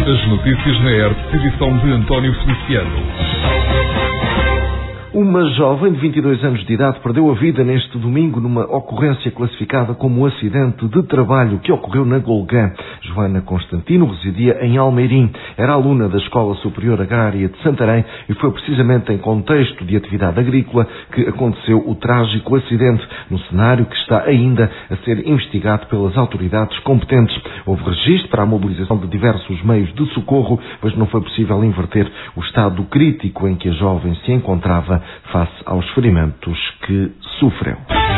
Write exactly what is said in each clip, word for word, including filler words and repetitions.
As notícias na R T P, edição de António Feliciano. Uma jovem de vinte e dois anos de idade perdeu a vida neste domingo numa ocorrência classificada como acidente de trabalho que ocorreu na Golgã. Joana Constantino residia em Almeirim. Era aluna da Escola Superior Agrária de Santarém e foi precisamente em contexto de atividade agrícola que aconteceu o trágico acidente, no cenário que está ainda a ser investigado pelas autoridades competentes. Houve registro para a mobilização de diversos meios de socorro, mas não foi possível inverter o estado crítico em que a jovem se encontrava face aos ferimentos que sofreu.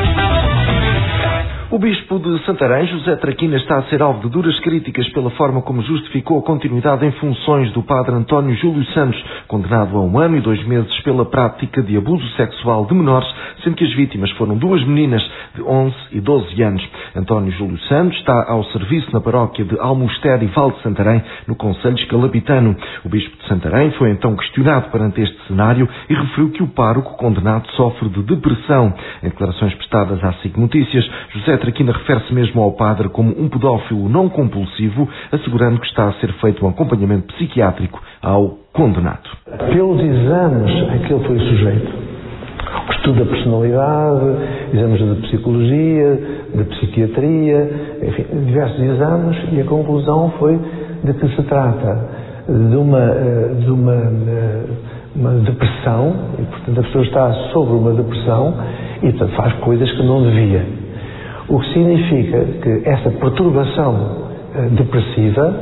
O bispo de Santarém, José Traquina, está a ser alvo de duras críticas pela forma como justificou a continuidade em funções do padre António Júlio Santos, condenado a um ano e dois meses pela prática de abuso sexual de menores, sendo que as vítimas foram duas meninas de onze e doze anos. António Júlio Santos está ao serviço na paróquia de Almoster e Val de Santarém, no concelho escalabitano. O bispo de Santarém foi então questionado perante este cenário e referiu que o pároco condenado sofre de depressão. Em declarações prestadas à S I C Notícias, José Traquina refere-se mesmo ao padre como um pedófilo não compulsivo, assegurando que está a ser feito um acompanhamento psiquiátrico ao condenado. Pelos exames a que ele foi sujeito, o estudo da personalidade, exames de psicologia, de psiquiatria, enfim, diversos exames, e a conclusão foi de que se trata de uma, de uma, uma depressão, e portanto a pessoa está sobre uma depressão e portanto faz coisas que não devia. O que significa que essa perturbação eh, depressiva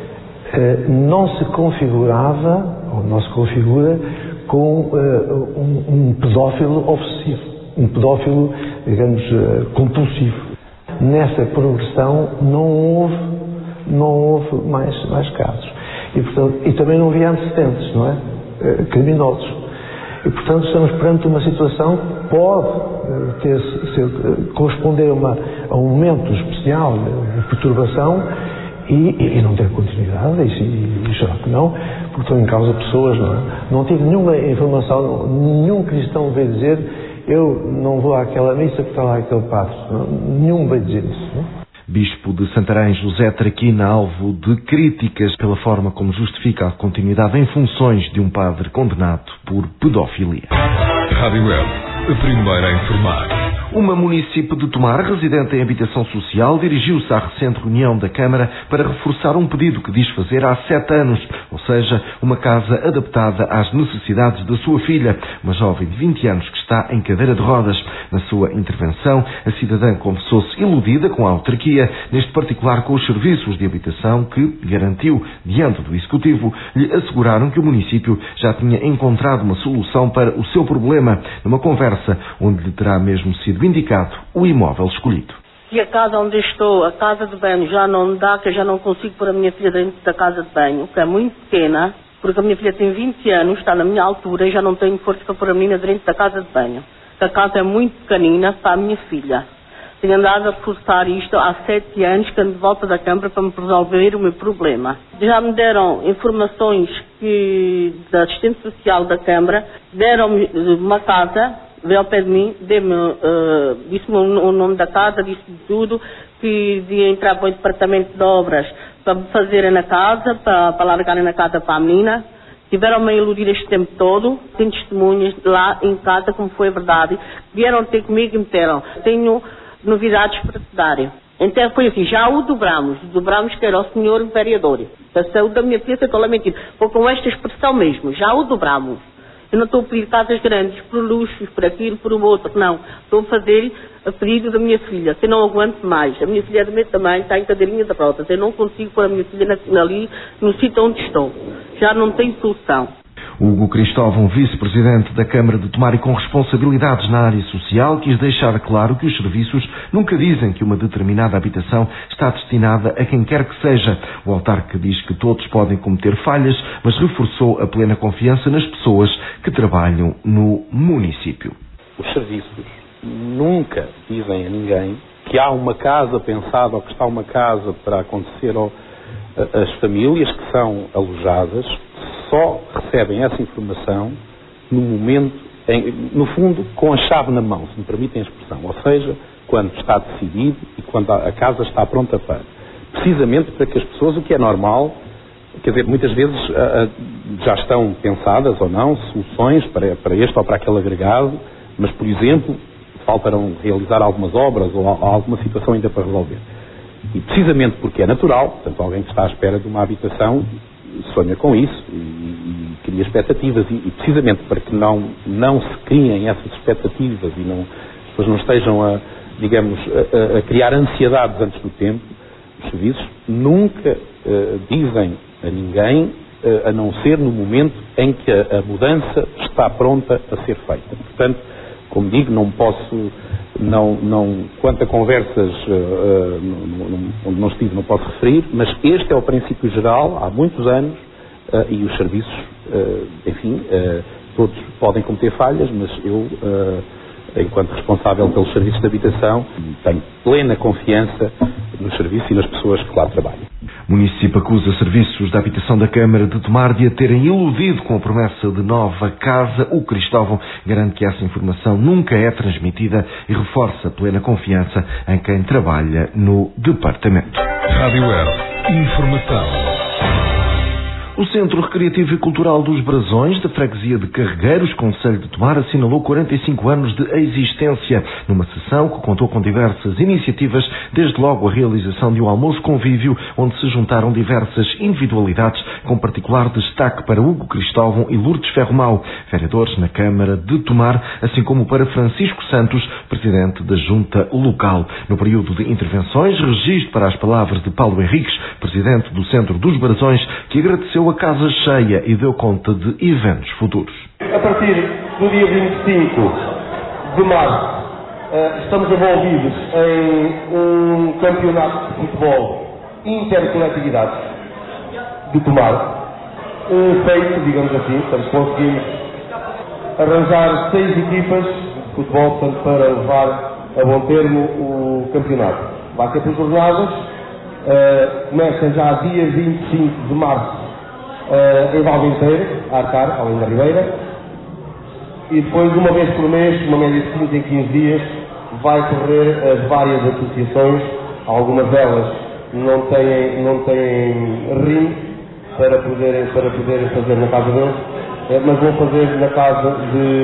eh, não se configurava, ou não se configura, com eh, um, um pedófilo obsessivo, um pedófilo, digamos, eh, compulsivo. Nessa progressão não houve, não houve mais, mais casos. E, portanto, e também não havia antecedentes, não é? Eh, criminosos. E, portanto, estamos perante uma situação que pode ter, ser, corresponder a, uma, a um momento especial de perturbação e, e, e não ter continuidade, e, e será que não, porque estão em causa pessoas, não é? Não tive nenhuma informação, nenhum cristão veio dizer eu não vou àquela missa porque está lá aquele padre. Não, nenhum veio dizer isso, não é? Bispo de Santarém, José Traquina, alvo de críticas pela forma como justifica a continuidade em funções de um padre condenado por pedofilia. Rádio Web, a primeira a informar. Uma município de Tomar, residente em habitação social, dirigiu-se à recente reunião da Câmara para reforçar um pedido que diz fazer há sete anos, ou seja, uma casa adaptada às necessidades da sua filha, uma jovem de vinte anos que está em cadeira de rodas. Na sua intervenção, a cidadã confessou-se iludida com a autarquia, neste particular com os serviços de habitação que, garantiu, diante do Executivo, lhe asseguraram que o município já tinha encontrado uma solução para o seu problema, numa conversa onde lhe terá mesmo sido indicado o imóvel escolhido. E a casa onde estou, a casa de banho, já não dá, que eu já não consigo pôr a minha filha dentro da casa de banho, que é muito pequena, porque a minha filha tem vinte anos, está na minha altura e já não tenho força para pôr a menina dentro da casa de banho. A casa é muito pequenina para a minha filha. Tenho andado a forçar isto há sete anos, que ando de volta da Câmara para me resolver o meu problema. Já me deram informações que, da assistente social da Câmara, deram-me uma casa, veio ao pé de mim, uh, disse-me o, o nome da casa, disse-me tudo, que ia entrar para o departamento de obras para me fazerem na casa, para, para largarem na casa para a menina. Tiveram-me a iludir este tempo todo, tem testemunhas lá em casa, como foi a verdade. Vieram ter comigo e me disseram, tenho novidades para te darem. Então foi assim, já o dobramos, dobramos que era o senhor vereador. A saúde da minha filha, eu estou lá mentindo, foi com esta expressão mesmo, já o dobramos. Eu não estou a pedir casas grandes, por luxos, por aquilo, por o outro, não. Estou a fazer a pedido da minha filha, que eu não aguento mais. A minha filha é do meu tamanho, está em cadeirinha de rodas. Eu não consigo pôr a minha filha ali, no sítio onde estou. Já não tem solução. Hugo Cristóvão, vice-presidente da Câmara de Tomar e com responsabilidades na área social, quis deixar claro que os serviços nunca dizem que uma determinada habitação está destinada a quem quer que seja. O autarca diz que todos podem cometer falhas, mas reforçou a plena confiança nas pessoas que trabalham no município. Os serviços nunca dizem a ninguém que há uma casa pensada ou que está uma casa para acontecer ou as famílias que são alojadas só recebem essa informação no momento, em, no fundo, com a chave na mão, se me permitem a expressão. Ou seja, quando está decidido e quando a casa está pronta para. Precisamente para que as pessoas, o que é normal, quer dizer, muitas vezes já estão pensadas ou não soluções para, para este ou para aquele agregado, mas, por exemplo, faltarão realizar algumas obras ou alguma situação ainda para resolver. E precisamente porque é natural, portanto, alguém que está à espera de uma habitação sonha com isso e, e cria expectativas e, e precisamente para que não, não se criem essas expectativas e não, as pessoas não estejam a, digamos, a, a criar ansiedades antes do tempo, os serviços nunca uh, dizem a ninguém, uh, a não ser no momento em que a, a mudança está pronta a ser feita. Portanto, como digo, não posso, não, não, quanto a conversas uh, uh, onde não estive, não posso referir, mas este é o princípio geral, há muitos anos, uh, e os serviços, uh, enfim, uh, todos podem cometer falhas, mas eu, uh, enquanto responsável pelos serviços de habitação, tenho plena confiança nos serviços e nas pessoas que lá trabalham. O município acusa serviços da habitação da Câmara de Tomar de a terem iludido com a promessa de nova casa. O Cristóvão garante que essa informação nunca é transmitida e reforça a plena confiança em quem trabalha no departamento. Rádio Air. Informação. O Centro Recreativo e Cultural dos Brasões, da freguesia de Carregueiros, concelho de Tomar, assinalou quarenta e cinco anos de existência, numa sessão que contou com diversas iniciativas, desde logo a realização de um almoço convívio, onde se juntaram diversas individualidades, com particular destaque para Hugo Cristóvão e Lourdes Ferromau, vereadores na Câmara de Tomar, assim como para Francisco Santos, presidente da Junta Local. No período de intervenções, registro para as palavras de Paulo Henriques, presidente do Centro dos Brasões, que agradeceu a casa cheia e deu conta de eventos futuros. A partir do dia vinte e cinco de março, estamos envolvidos em um campeonato de futebol intercoletividades de Tomar, um feito, digamos assim, portanto, conseguimos arranjar seis equipas de futebol, portanto, para levar a bom termo o campeonato. Vai ser por jornadas, uh, começa já dia vinte e cinco de março Uh, em Valventeiro, a Arcar, além da Ribeira, e depois, uma vez por mês, uma média de quinze em quinze dias, vai correr as várias associações. Algumas delas não têm, não têm ringue para poderem, para poderem fazer na casa deles, mas vão fazer na casa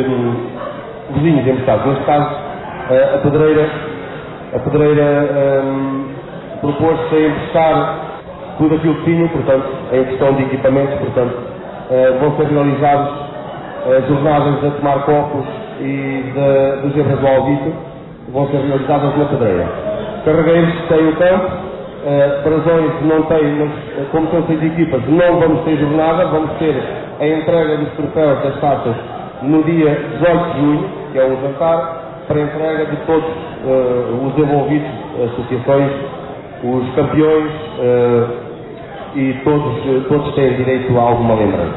de vizinhos emprestados. Neste caso, uh, a pedreira, a pedreira um, propôs-se a emprestar tudo aquilo que tinham, portanto, em questão de equipamentos, portanto, uh, vão ser realizadas uh, jornadas a tomar copos e de, dos erros do Alvito, vão ser realizadas na pedreira. Carregueiros tem o campo, uh, Brasões não tem, mas como são seis equipas, não vamos ter jornada, vamos ter a entrega dos troféus das taças no dia dezoito de junho, que é um jantar, para a entrega de todos uh, os envolvidos, associações, os campeões, uh, e todos, todos têm direito a alguma lembrança.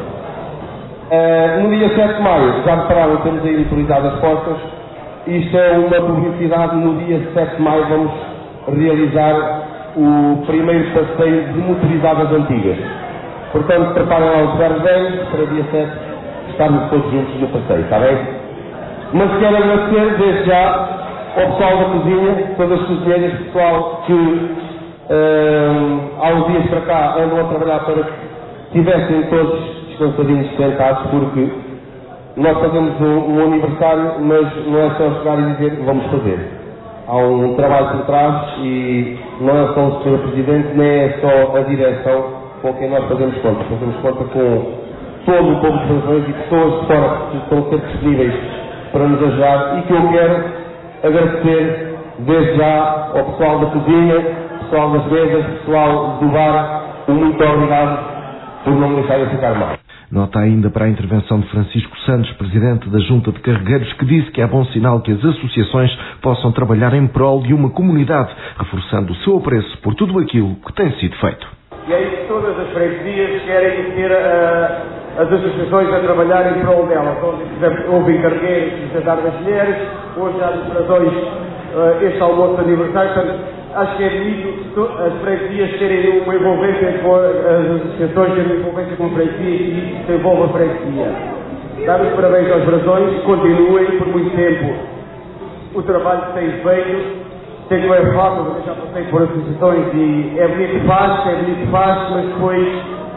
Uh, no dia sete de maio, já repararam, temos aí motorizadas portas. Isto é uma publicidade. No dia sete de maio vamos realizar o primeiro passeio de motorizadas antigas. Portanto, preparem lá os lugares velhos para dia sete estarmos todos juntos no passeio, está bem? Mas quero agradecer desde já ao pessoal da cozinha, todas as cozinheiras, pessoal que Uh, há uns dias para cá andam a trabalhar para que estivessem todos descansadinhos sentados, porque nós fazemos um, um aniversário, mas não é só chegar e dizer que vamos fazer. Há um trabalho por trás e não é só o senhor Presidente, nem é só a direção com quem nós fazemos conta. Fazemos conta com todo o povo de Brasões e pessoas de fora que estão a ser disponíveis para nos ajudar, e que eu quero agradecer desde já ao pessoal da cozinha, pessoal das mesas, pessoal do bar, muito obrigado por não me deixarem ficar mal. Nota ainda para a intervenção de Francisco Santos, presidente da Junta de Carregueiros, que disse que é bom sinal que as associações possam trabalhar em prol de uma comunidade, reforçando o seu apreço por tudo aquilo que tem sido feito. E é isso que todas as freguesias querem ter uh, as associações a trabalhar em prol delas. Onde, por exemplo, houve em Carregueiros o Jantar das Mulheres, hoje há declarações, uh, este almoço de aniversário. Portanto, acho que é bonito as freguesias terem uma envolvência com as associações, terem uma envolvência com a freguesia, e isso envolve a freguesia. Dar os parabéns aos Brasões, continuem por muito tempo o trabalho que têm feito. Sei que não é fácil, eu já passei por associações e é bonito que faz, é bonito que faz, mas depois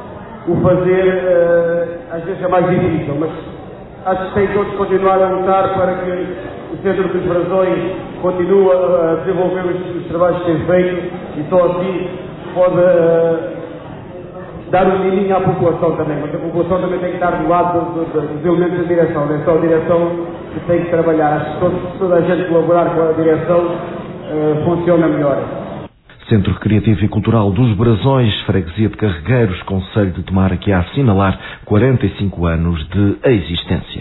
o fazer uh, às vezes é mais difícil, mas acho que tem todos que continuar a lutar para que o Centro dos Brasões continue a desenvolver os, os trabalhos que tem feito e só assim pode uh, dar um miminho à população também, mas a população também tem que estar do lado do, do, dos elementos da direção, não é só a direção que tem que trabalhar. Acho que todo, toda a gente colaborar com a direção uh, funciona melhor. Centro Recreativo e Cultural dos Brasões, Freguesia de Carregueiros, concelho de Tomar, aqui a assinalar quarenta e cinco anos de existência.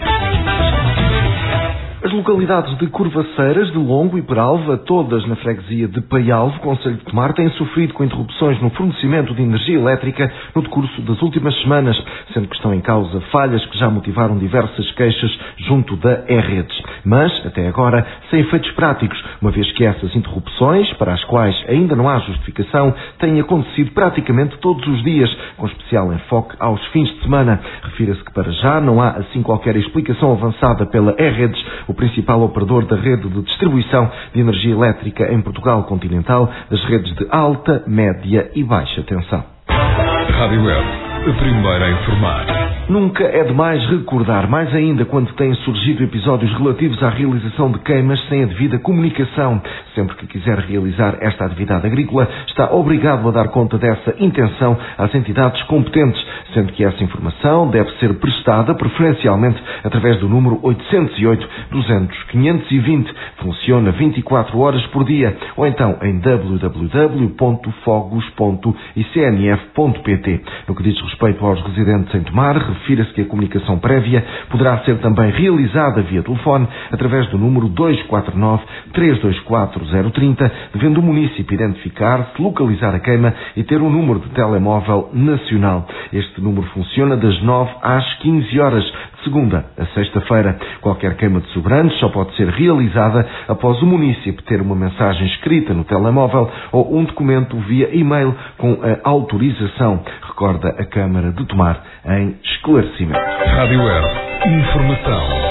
As localidades de Curvaceiras, de Longo e Peralva, todas na freguesia de Paialvo, concelho de Tomar, têm sofrido com interrupções no fornecimento de energia elétrica no decurso das últimas semanas, sendo que estão em causa falhas que já motivaram diversas queixas junto da E-Redes. Mas, até agora, sem efeitos práticos, uma vez que essas interrupções, para as quais ainda não há justificação, têm acontecido praticamente todos os dias, com especial enfoque aos fins de semana. Refira-se que para já não há assim qualquer explicação avançada pela E-Redes, o principal operador da rede de distribuição de energia elétrica em Portugal continental, das redes de alta, média e baixa tensão. Rádio Web, a primeira a informar. Nunca é demais recordar, mais ainda quando têm surgido episódios relativos à realização de queimas sem a devida comunicação. Sempre que quiser realizar esta atividade agrícola, está obrigado a dar conta dessa intenção às entidades competentes, sendo que essa informação deve ser prestada preferencialmente através do número oitocentos e oito, duzentos, quinhentos e vinte. Funciona vinte e quatro horas por dia, ou então em w w w ponto fogos ponto i c n f ponto p t. No que diz respeito aos residentes em Tomar, refira-se que a comunicação prévia poderá ser também realizada via telefone através do número dois quatro nove, três dois quatro, zero três zero, devendo o município identificar-se, localizar a queima e ter um número de telemóvel nacional. Este número funciona das nove às quinze horas, de segunda a sexta-feira. Qualquer queima de sobrantes só pode ser realizada após o município ter uma mensagem escrita no telemóvel ou um documento via e-mail com a autorização, recorda a Câmara de Tomar em esclarecimento. Rádio Web, informação.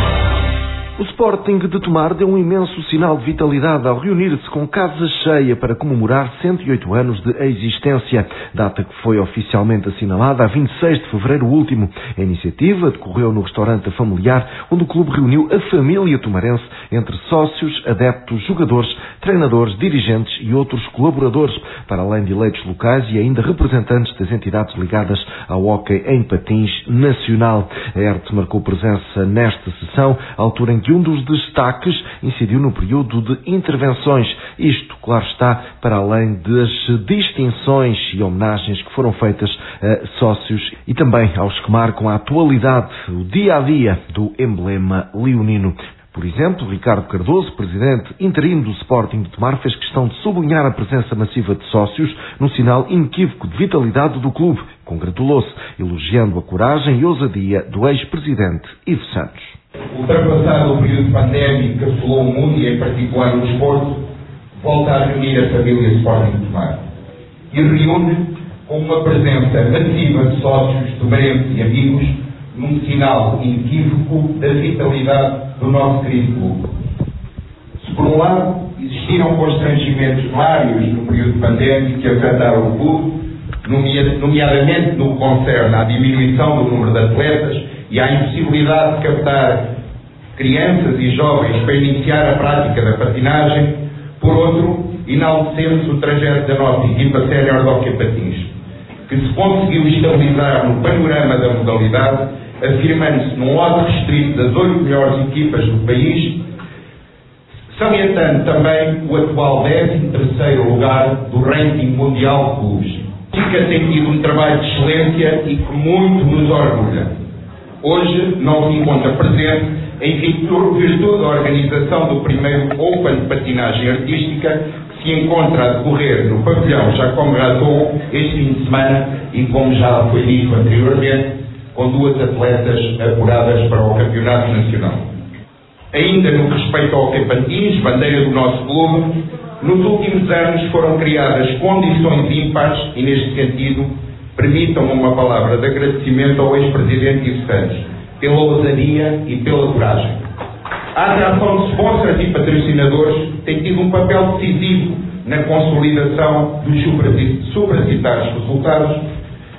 O Sporting de Tomar deu um imenso sinal de vitalidade ao reunir-se com casa cheia para comemorar cento e oito anos de existência, data que foi oficialmente assinalada a vinte e seis de fevereiro último. A iniciativa decorreu no restaurante familiar, onde o clube reuniu a família tomarense, entre sócios, adeptos, jogadores, treinadores, dirigentes e outros colaboradores, para além de eleitos locais e ainda representantes das entidades ligadas ao hóquei em patins nacional. A E R T marcou presença nesta sessão, à altura em que um dos destaques incidiu no período de intervenções. Isto, claro está, para além das distinções e homenagens que foram feitas a sócios e também aos que marcam a atualidade, o dia-a-dia do emblema leonino. Por exemplo, Ricardo Cardoso, presidente interino do Sporting de Tomar, fez questão de sublinhar a presença massiva de sócios num sinal inequívoco de vitalidade do clube. Congratulou-se, elogiando a coragem e ousadia do ex-presidente Ivo Santos. Ultrapassado o período pandémico que assolou o mundo e, em particular, o desporto, volta a reunir a família Sporting de Tomar. E reúne com uma presença massiva de sócios, tomarenses e amigos, num sinal inequívoco da vitalidade do nosso querido clube. Se, por um lado, existiram constrangimentos vários no período pandémico que afetaram o clube, nomeadamente no que concerne à diminuição do número de atletas e à impossibilidade de captar crianças e jovens para iniciar a prática da patinagem, por outro, enaltecemos o trajeto da nossa equipa sénior de hóquei patins, que se conseguiu estabilizar no panorama da modalidade, afirmando-se num lote restrito das oito melhores equipas do país, salientando também o atual décimo terceiro lugar do ranking mundial de clubes. Fica tem tido um trabalho de excelência e que muito nos orgulha. Hoje não se encontra presente em virtude da organização do primeiro Open de patinagem artística, que se encontra a decorrer no pavilhão Jacome Raton este fim de semana e, como já foi dito anteriormente, com duas atletas apuradas para o Campeonato Nacional. Ainda no que respeita ao hóquei patins, bandeira do nosso clube, nos últimos anos foram criadas condições ímpares e, neste sentido, permitam-me uma palavra de agradecimento ao ex-presidente Ivo Santos pela ousadia e pela coragem. A atração de sponsors e patrocinadores tem tido um papel decisivo na consolidação dos supracitados resultados,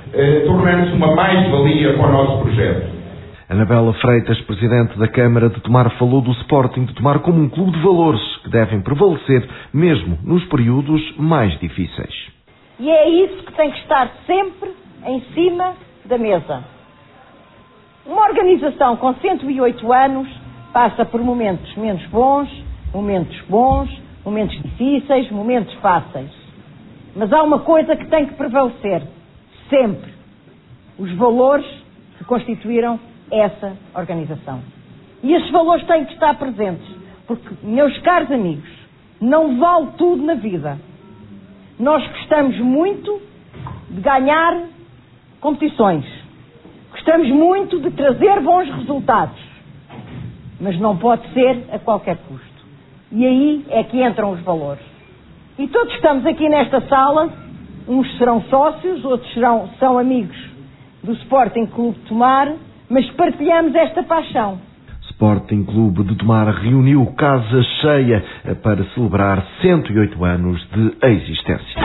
eh, tornando-se uma mais-valia para o nosso projeto. Anabela Freitas, Presidente da Câmara de Tomar, falou do Sporting de Tomar como um clube de valores que devem prevalecer mesmo nos períodos mais difíceis. E é isso que tem que estar sempre em cima da mesa. Uma organização com cento e oito anos passa por momentos menos bons, momentos bons, momentos difíceis, momentos fáceis. Mas há uma coisa que tem que prevalecer, sempre. Os valores que constituíram essa organização. E esses valores têm que estar presentes, porque, meus caros amigos, não vale tudo na vida. Nós gostamos muito de ganhar competições, gostamos muito de trazer bons resultados, mas não pode ser a qualquer custo. E aí é que entram os valores. E todos estamos aqui nesta sala, uns serão sócios, outros serão, são amigos do Sporting Clube de Tomar, mas partilhamos esta paixão. Sporting Clube de Tomar reuniu casa cheia para celebrar cento e oito anos de existência.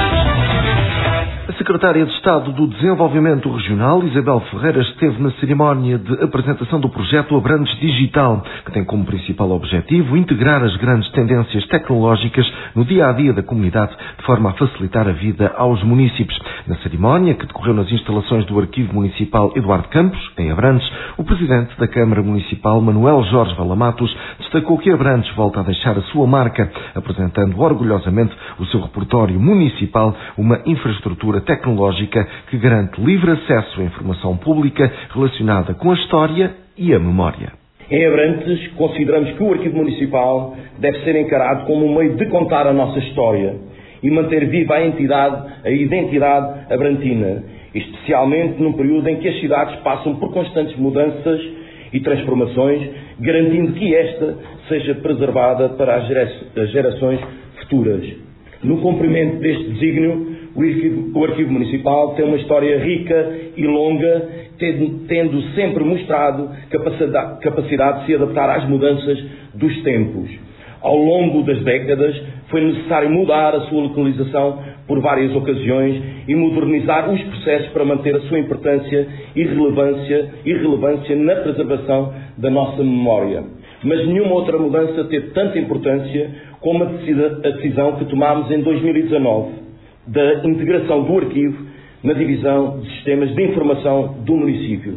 A Secretária de Estado do Desenvolvimento Regional, Isabel Ferreira, esteve na cerimónia de apresentação do projeto Abrantes Digital, que tem como principal objetivo integrar as grandes tendências tecnológicas no dia-a-dia da comunidade, de forma a facilitar a vida aos munícipes. Na cerimónia, que decorreu nas instalações do Arquivo Municipal Eduardo Campos, em Abrantes, o Presidente da Câmara Municipal, Manuel Jorge Valamatos, destacou que Abrantes volta a deixar a sua marca, apresentando orgulhosamente o seu repertório municipal, uma infraestrutura tecnológica que garante livre acesso à informação pública relacionada com a história e a memória. Em Abrantes, consideramos que o Arquivo Municipal deve ser encarado como um meio de contar a nossa história e manter viva a entidade, a identidade abrantina, especialmente num período em que as cidades passam por constantes mudanças e transformações, garantindo que esta seja preservada para as gerações futuras. No cumprimento deste desígnio, o Arquivo, o Arquivo Municipal tem uma história rica e longa, tendo, tendo sempre mostrado capacidade, capacidade de se adaptar às mudanças dos tempos. Ao longo das décadas, foi necessário mudar a sua localização por várias ocasiões e modernizar os processos para manter a sua importância e relevância, e relevância na preservação da nossa memória. Mas nenhuma outra mudança teve tanta importância como a decisão que tomámos em dois mil e dezanove, da integração do arquivo na divisão de sistemas de informação do município.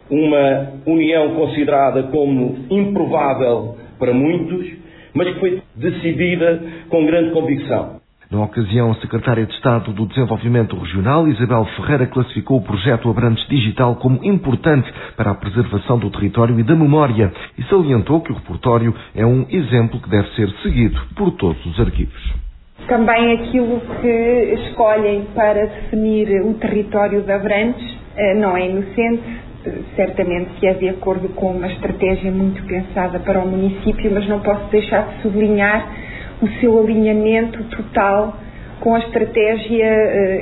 Uma união considerada como improvável para muitos, mas que foi decidida com grande convicção. Na ocasião, a Secretária de Estado do Desenvolvimento Regional, Isabel Ferreira, classificou o projeto Abrantes Digital como importante para a preservação do território e da memória e salientou que o repertório é um exemplo que deve ser seguido por todos os arquivos. Também aquilo que escolhem para definir o território de Abrantes não é inocente, certamente que é de acordo com uma estratégia muito pensada para o município, mas não posso deixar de sublinhar o seu alinhamento total com a estratégia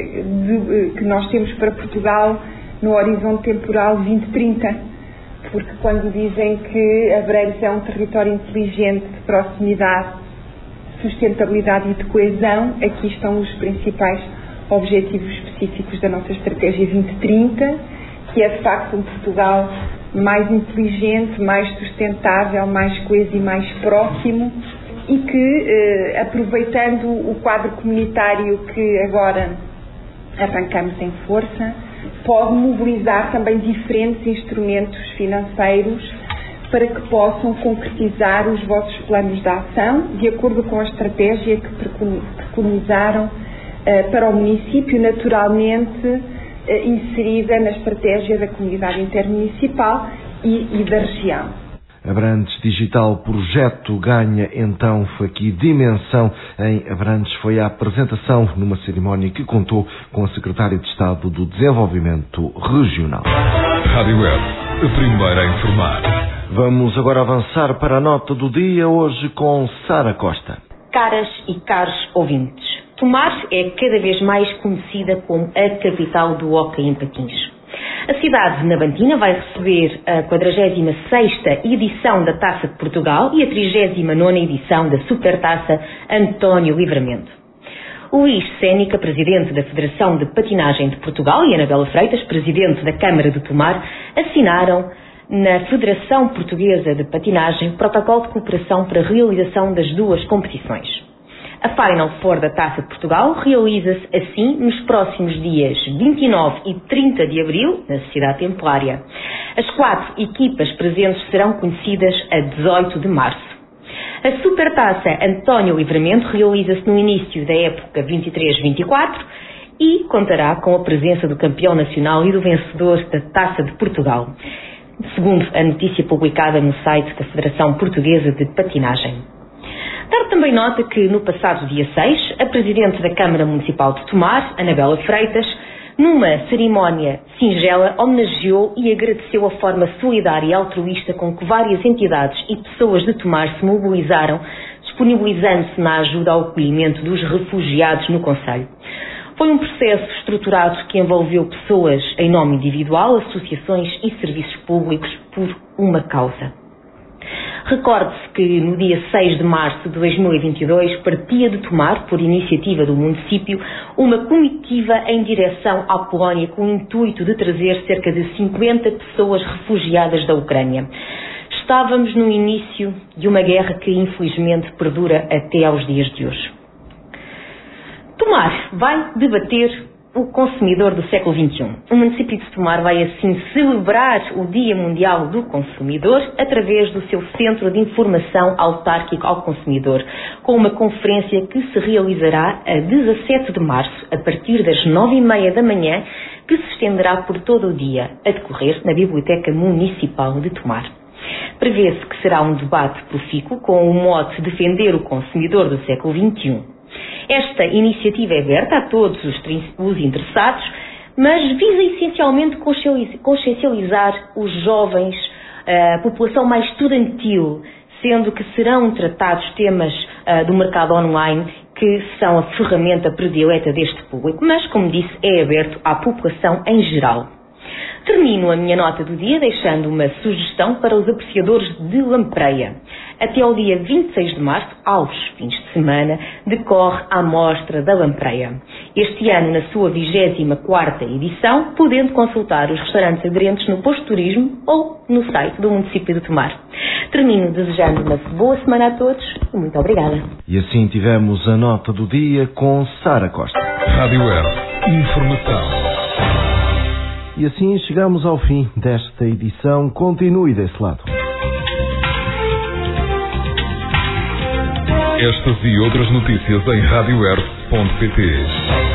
de, que nós temos para Portugal no horizonte temporal vinte trinta, porque quando dizem que Abrantes é um território inteligente de proximidade, sustentabilidade e de coesão, aqui estão os principais objetivos específicos da nossa estratégia vinte trinta, que é de facto um Portugal mais inteligente, mais sustentável, mais coeso e mais próximo e que, eh, aproveitando o quadro comunitário que agora arrancamos em força, pode mobilizar também diferentes instrumentos financeiros para que possam concretizar os vossos planos de ação, de acordo com a estratégia que preconizaram eh, para o município, naturalmente eh, inserida na estratégia da comunidade intermunicipal e, e da região. Abrantes Digital Projeto ganha então aqui dimensão em Abrantes. Foi a apresentação numa cerimónia que contou com a Secretária de Estado do Desenvolvimento Regional. Rádio Web, a primeira a informar. Vamos agora avançar para a nota do dia, hoje com Sara Costa. Caras e caros ouvintes, Tomar é cada vez mais conhecida como a capital do hóquei em patins. A cidade nabantina vai receber a quadragésima sexta edição da Taça de Portugal e a trigésima nona edição da Supertaça António Livramento. Luís Sénica, presidente da Federação de Patinagem de Portugal, e Anabela Freitas, presidente da Câmara de Tomar, assinaram na Federação Portuguesa de Patinagem protocolo de cooperação para a realização das duas competições. A Final Four da Taça de Portugal realiza-se assim nos próximos dias vinte e nove e trinta de abril, na Cidade Templária. As quatro equipas presentes serão conhecidas a dezoito de março. A Supertaça António Livramento realiza-se no início da época vinte e três vinte e quatro e contará com a presença do campeão nacional e do vencedor da Taça de Portugal, segundo a notícia publicada no site da Federação Portuguesa de Patinagem. Dar também nota que, no passado dia seis, a Presidente da Câmara Municipal de Tomar, Anabela Freitas, numa cerimónia singela, homenageou e agradeceu a forma solidária e altruísta com que várias entidades e pessoas de Tomar se mobilizaram, disponibilizando-se na ajuda ao acolhimento dos refugiados no concelho. Foi um processo estruturado que envolveu pessoas em nome individual, associações e serviços públicos por uma causa. Recorde-se que no dia seis de março de dois mil e vinte e dois partia de Tomar, por iniciativa do município, uma comitiva em direção à Polónia com o intuito de trazer cerca de cinquenta pessoas refugiadas da Ucrânia. Estávamos no início de uma guerra que infelizmente perdura até aos dias de hoje. Tomar vai debater o consumidor do século vinte e um. O município de Tomar vai assim celebrar o Dia Mundial do Consumidor através do seu Centro de Informação Autárquico ao Consumidor, com uma conferência que se realizará a dezassete de março, a partir das nove e meia da manhã, que se estenderá por todo o dia, a decorrer na Biblioteca Municipal de Tomar. Prevê-se que será um debate profícuo com o mote Defender o Consumidor do século vinte e um. Esta iniciativa é aberta a todos os interessados, mas visa essencialmente consciencializar os jovens, a população mais estudantil, sendo que serão tratados temas uh, do mercado online, que são a ferramenta predileta deste público, mas, como disse, é aberto à população em geral. Termino a minha nota do dia deixando uma sugestão para os apreciadores de lampreia. Até ao dia vinte e seis de março, aos fins de semana, decorre a Mostra da Lampreia. Este ano, na sua vigésima quarta edição, podendo consultar os restaurantes aderentes no posto de turismo ou no site do município de Tomar. Termino desejando uma boa semana a todos e muito obrigada. E assim tivemos a nota do dia com Sara Costa. Rádio Earth. Informação. E assim chegamos ao fim desta edição. Continue desse lado. Estas e outras notícias em rádio earth ponto pt.